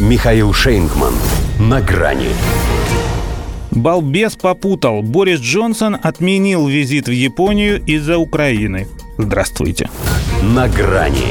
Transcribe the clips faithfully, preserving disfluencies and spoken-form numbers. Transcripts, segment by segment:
Михаил Шейнгман. На грани. Балбес попутал. Борис Джонсон отменил визит в Японию из-за Украины. Здравствуйте. На грани.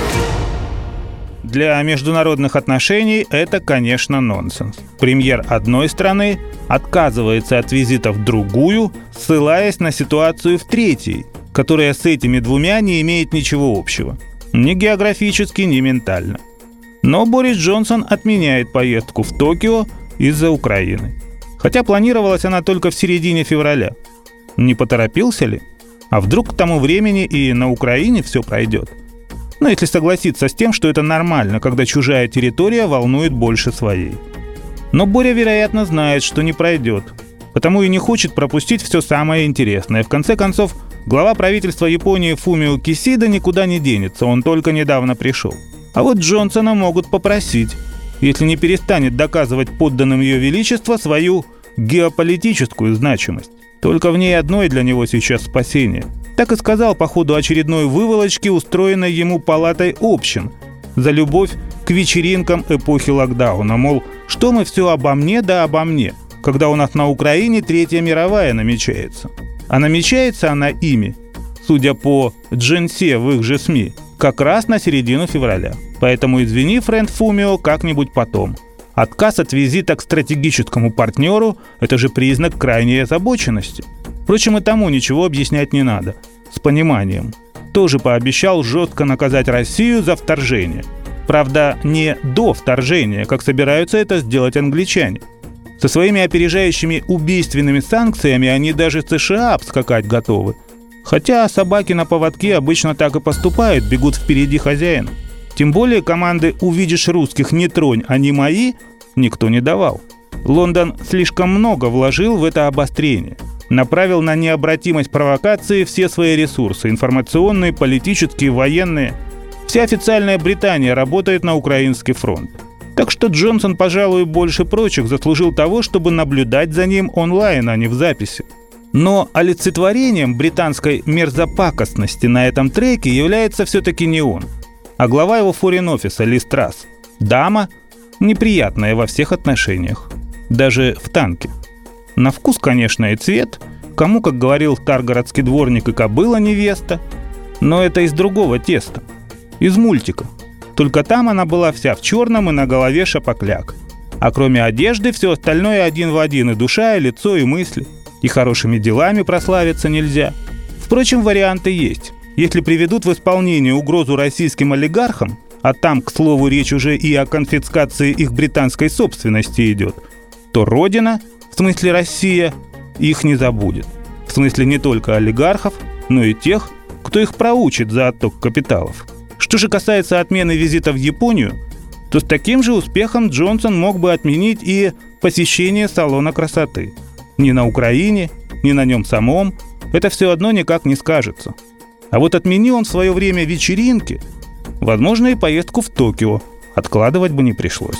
Для международных отношений это, конечно, нонсенс. Премьер одной страны отказывается от визита в другую, ссылаясь на ситуацию в третьей, которая с этими двумя не имеет ничего общего. Ни географически, ни ментально. Но Борис Джонсон отменяет поездку в Токио из-за Украины. Хотя планировалась она только в середине февраля. Не поторопился ли? А вдруг к тому времени и на Украине все пройдет? Ну, если согласиться с тем, что это нормально, когда чужая территория волнует больше своей. Но Боря, вероятно, знает, что не пройдет. Потому и не хочет пропустить все самое интересное. В конце концов, глава правительства Японии Фумио Кисида никуда не денется, он только недавно пришел. А вот Джонсона могут попросить, если не перестанет доказывать подданным Ее Величества свою геополитическую значимость. Только в ней одной для него сейчас спасение. Так и сказал по ходу очередной выволочки, устроенной ему палатой общин, за любовь к вечеринкам эпохи локдауна. Мол, что мы все обо мне да обо мне, когда у нас на Украине Третья мировая намечается. А намечается она ими, судя по джинсе в их же СМИ, как раз на середину февраля. Поэтому извини, френд Фумио, как-нибудь потом. Отказ от визита к стратегическому партнеру – это же признак крайней озабоченности. Впрочем, и тому ничего объяснять не надо. С пониманием. Тоже пообещал жестко наказать Россию за вторжение. Правда, не до вторжения, как собираются это сделать англичане. Со своими опережающими убийственными санкциями они даже США обскакать готовы. Хотя собаки на поводке обычно так и поступают, бегут впереди хозяина. Тем более команды «увидишь русских, не тронь, они мои» никто не давал. Лондон слишком много вложил в это обострение. Направил на необратимость провокации все свои ресурсы – информационные, политические, военные. Вся официальная Британия работает на украинский фронт. Так что Джонсон, пожалуй, больше прочих заслужил того, чтобы наблюдать за ним онлайн, а не в записи. Но олицетворением британской мерзопакостности на этом треке является все-таки не он, а глава его форин-офиса Ли Страс. Дама, неприятная во всех отношениях. Даже в танке. На вкус, конечно, и цвет. Кому, как говорил старгородский дворник, и кобыла невеста. Но это из другого теста. Из мультика. Только там она была вся в черном и на голове шапокляк. А кроме одежды, все остальное один в один. И душа, и лицо, и мысли. И хорошими делами прославиться нельзя. Впрочем, варианты есть. Если приведут в исполнение угрозу российским олигархам, а там, к слову, речь уже и о конфискации их британской собственности идет, то Родина, в смысле Россия, их не забудет. В смысле не только олигархов, но и тех, кто их проучит за отток капиталов. Что же касается отмены визита в Японию, то с таким же успехом Джонсон мог бы отменить и посещение салона красоты. Ни на Украине, ни на нем самом это все одно никак не скажется. А вот отмени он в свое время вечеринки, возможно, и поездку в Токио откладывать бы не пришлось.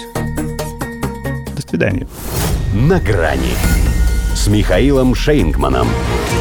До свидания. На грани с Михаилом Шейнгманом.